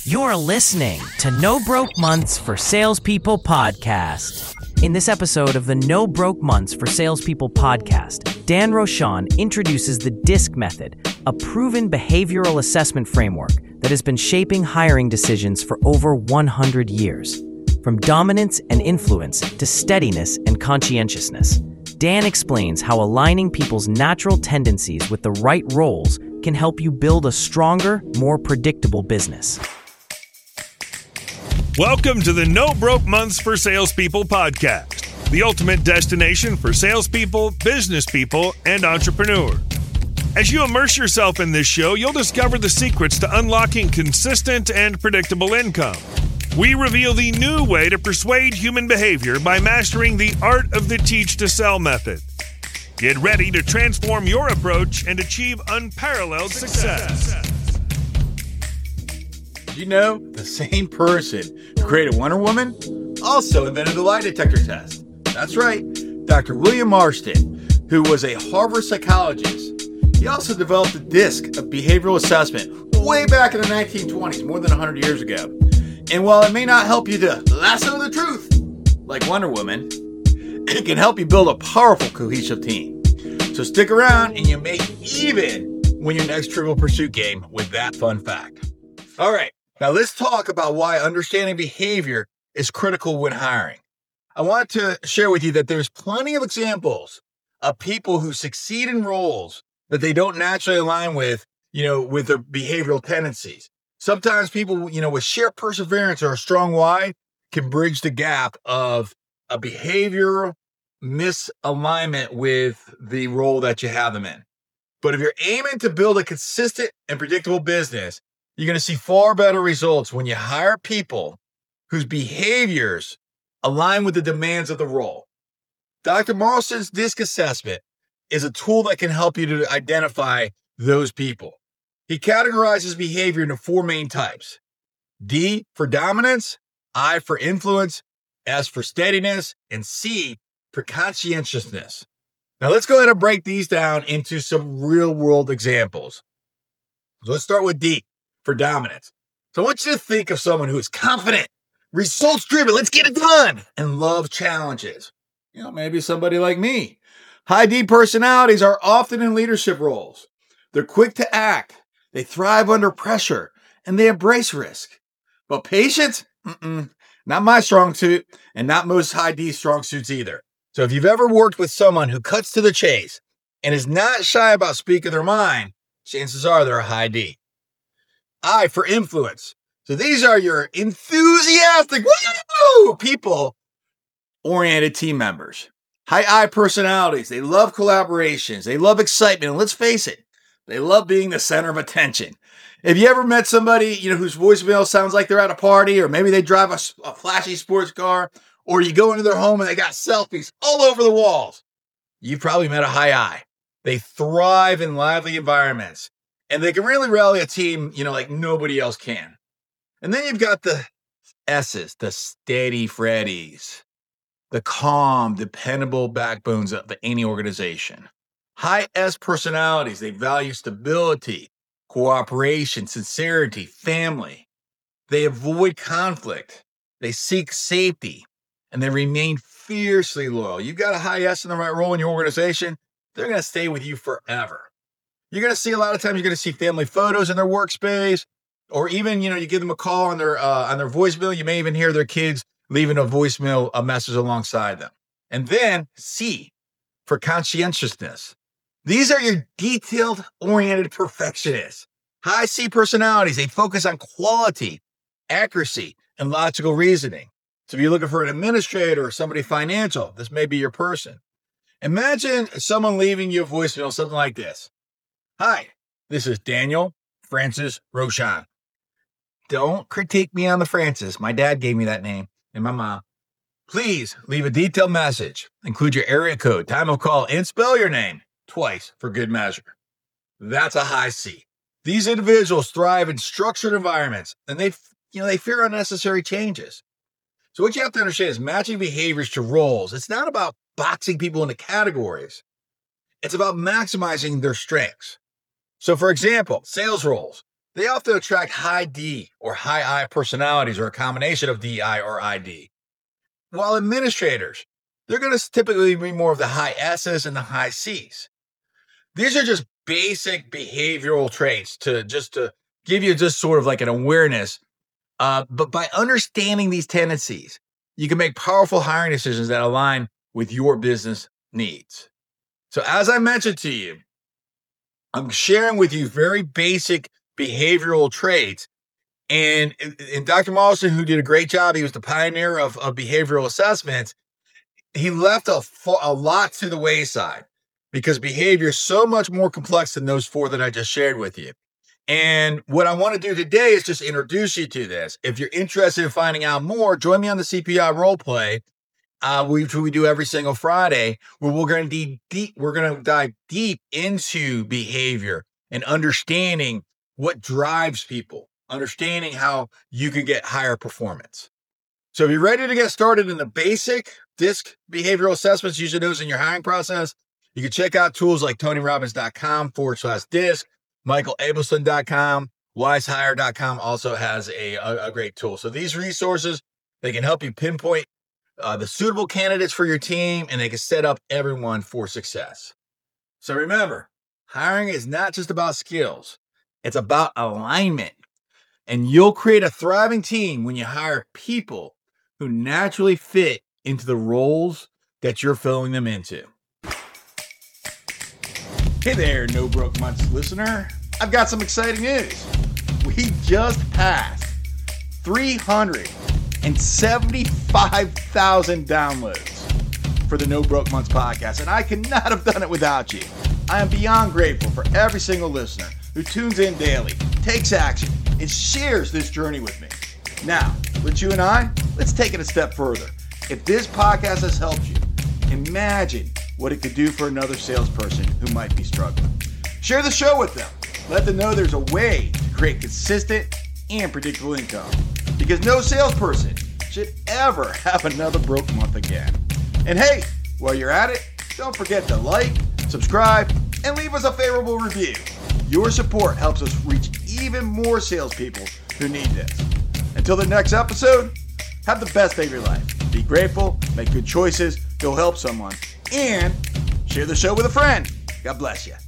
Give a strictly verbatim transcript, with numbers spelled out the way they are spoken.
You're listening to No Broke Months for Salespeople podcast. In this episode of the No Broke Months for Salespeople podcast, Dan Rochon introduces the DISC method, a proven behavioral assessment framework that has been shaping hiring decisions for over one hundred years. From dominance and influence to steadiness and conscientiousness, Dan explains how aligning people's natural tendencies with the right roles can help you build a stronger, more predictable business. Welcome to the No Broke Months for Salespeople podcast, the ultimate destination for salespeople, business people, and entrepreneurs. As you immerse yourself in this show, you'll discover the secrets to unlocking consistent and predictable income. We reveal the new way to persuade human behavior by mastering the art of the teach to sell method. Get ready to transform your approach and achieve unparalleled success. You know, the same person who created Wonder Woman also invented the lie detector test. That's right, Doctor William Marston, who was a Harvard psychologist. He also developed the DISC of behavioral assessment way back in the nineteen twenties, more than one hundred years ago. And while it may not help you to lasso the truth, like Wonder Woman, it can help you build a powerful, cohesive team. So stick around and you may even win your next Trivial Pursuit game with that fun fact. All right. Now, let's talk about why understanding behavior is critical when hiring. I want to share with you that there's plenty of examples of people who succeed in roles that they don't naturally align with, you know, with their behavioral tendencies. Sometimes people, you know, with sheer perseverance or a strong why can bridge the gap of a behavioral misalignment with the role that you have them in. But if you're aiming to build a consistent and predictable business, you're going to see far better results when you hire people whose behaviors align with the demands of the role. Doctor Marston's DISC assessment is a tool that can help you to identify those people. He categorizes behavior into four main types: D for dominance, I for influence, S for steadiness, and C for conscientiousness. Now let's go ahead and break these down into some real-world examples. So let's start with D for dominance. So I want you to think of someone who is confident, results-driven, let's get it done, and love challenges. You know, maybe somebody like me. High D personalities are often in leadership roles. They're quick to act, they thrive under pressure, and they embrace risk. But patience? Mm-mm, not my strong suit, and not most high D strong suits either. So if you've ever worked with someone who cuts to the chase and is not shy about speaking their mind, chances are they're a high D. I for influence. So these are your enthusiastic woo, people-oriented team members. High I personalities. They love collaborations. They love excitement. And let's face it, they love being the center of attention. Have you ever met somebody, you know, whose voicemail sounds like they're at a party, or maybe they drive a, a flashy sports car, or you go into their home and they got selfies all over the walls? You've probably met a high I. They thrive in lively environments. And they can really rally a team, you know, like nobody else can. And then you've got the S's, the steady Freddies, the calm, dependable backbones of any organization. High S personalities, they value stability, cooperation, sincerity, family. They avoid conflict. They seek safety, and they remain fiercely loyal. You've got a high S in the right role in your organization, they're going to stay with you forever. You're going to see a lot of times, you're going to see family photos in their workspace, or even, you know, you give them a call on their uh, on their voicemail. You may even hear their kids leaving a voicemail, a message alongside them. And then C for conscientiousness. These are your detailed-oriented perfectionists. High C personalities, they focus on quality, accuracy, and logical reasoning. So if you're looking for an administrator or somebody financial, this may be your person. Imagine someone leaving you a voicemail, something like this. Hi, this is Daniel Francis Rochon. Don't critique me on the Francis. My dad gave me that name, and my mom. Please leave a detailed message. Include your area code, time of call, and spell your name twice for good measure. That's a high C. These individuals thrive in structured environments, and they, you know, they fear unnecessary changes. So what you have to understand is matching behaviors to roles. It's not about boxing people into categories. It's about maximizing their strengths. So for example, sales roles. they often attract high D or high I personalities or a combination of D I or I D. While administrators, they're going to typically be more of the high S's and the high C's. These are just basic behavioral traits to just to give you just sort of like an awareness. Uh, but by understanding these tendencies, you can make powerful hiring decisions that align with your business needs. So as I mentioned to you, I'm sharing with you very basic behavioral traits. And, and Doctor Mollison, who did a great job, he was the pioneer of, of behavioral assessments. He left a, a lot to the wayside because behavior is so much more complex than those four that I just shared with you. And what I want to do today is just introduce you to this. If you're interested in finding out more, join me on the C P I role play, uh, which we do every single Friday, where we're going to deep, deep, we're going to dive deep into behavior and understanding what drives people, understanding how you can get higher performance. So if you're ready to get started in the basic DISC behavioral assessments, using those in your hiring process, you can check out tools like tonyrobbins.com forward slash DISC. Michael Abelson dot com, wisehire dot com also has a, a, a great tool. So these resources, they can help you pinpoint uh, the suitable candidates for your team, and they can set up everyone for success. So remember, hiring is not just about skills. It's about alignment. And you'll create a thriving team when you hire people who naturally fit into the roles that you're filling them into. Hey there, No Broke Months listener. I've got some exciting news. We just passed three hundred seventy-five thousand downloads for the No Broke Months podcast, and I could not have done it without you. I am beyond grateful for every single listener who tunes in daily, takes action, and shares this journey with me. Now, with you and I, let's take it a step further. If this podcast has helped you, imagine what it could do for another salesperson who might be struggling. Share the show with them. Let them know there's a way to create consistent and predictable income, because no salesperson should ever have another broke month again. And hey, while you're at it, don't forget to like, subscribe, and leave us a favorable review. Your support helps us reach even more salespeople who need this. Until the next episode, have the best day of your life. Be grateful, make good choices, go help someone, and share the show with a friend. God bless you.